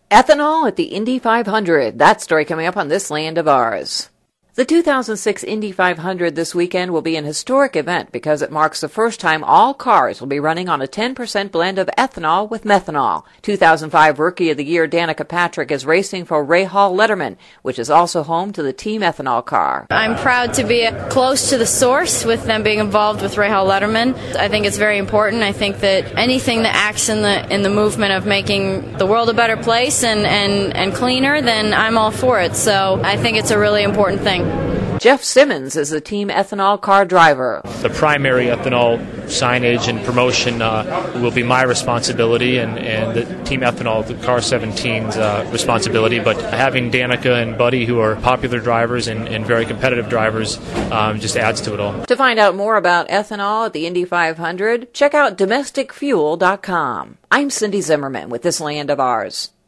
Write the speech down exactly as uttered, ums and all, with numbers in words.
Ethanol at the Indy five hundred. That story coming up on This Land of Ours. The two thousand six Indy five hundred this weekend will be an historic event because it marks the first time all cars will be running on a ten percent blend of ethanol with methanol. two thousand five Rookie of the Year Danica Patrick is racing for Rahal Letterman, which is also home to the Team Ethanol car. I'm proud to be close to the source with them being involved with Rahal Letterman. I think it's very important. I think that anything that acts in the in the movement of making the world a better place and, and, and cleaner, then I'm all for it. So I think it's a really important thing. Jeff Simmons is the Team Ethanol car driver. The primary ethanol signage and promotion uh, will be my responsibility and, and the Team Ethanol, the Car seventeen's uh, responsibility, but having Danica and Buddy, who are popular drivers and, and very competitive drivers, um, just adds to it all. To find out more about ethanol at the Indy five hundred, check out domestic fuel dot com. I'm Cindy Zimmerman with This Land of Ours.